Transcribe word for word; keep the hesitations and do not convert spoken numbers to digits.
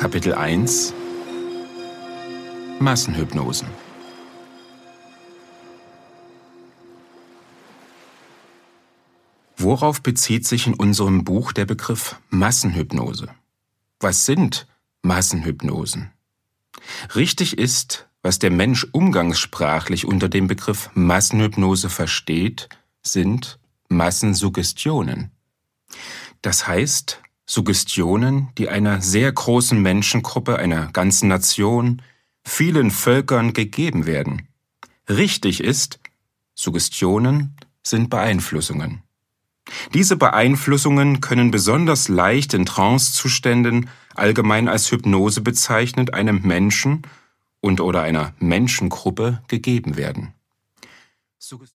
Kapitel eins Massenhypnosen. Worauf bezieht sich in unserem Buch der Begriff Massenhypnose? Was sind Massenhypnosen? Richtig ist, was der Mensch umgangssprachlich unter dem Begriff Massenhypnose versteht, sind Massensuggestionen. Das heißt, Suggestionen, die einer sehr großen Menschengruppe, einer ganzen Nation, vielen Völkern gegeben werden. Richtig ist, Suggestionen sind Beeinflussungen. Diese Beeinflussungen können besonders leicht in Trancezuständen, allgemein als Hypnose bezeichnet, einem Menschen und oder einer Menschengruppe gegeben werden.